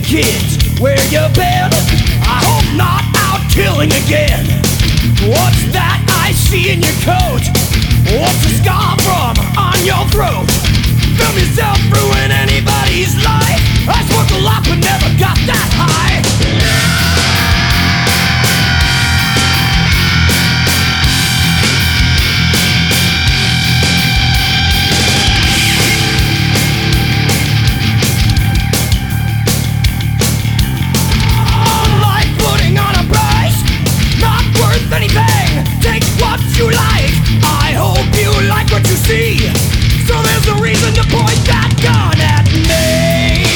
kids, where you been? I hope not out killing again. What's that I see in your coat? What's the scar from on your throat? Film yourself ruin anybody's life.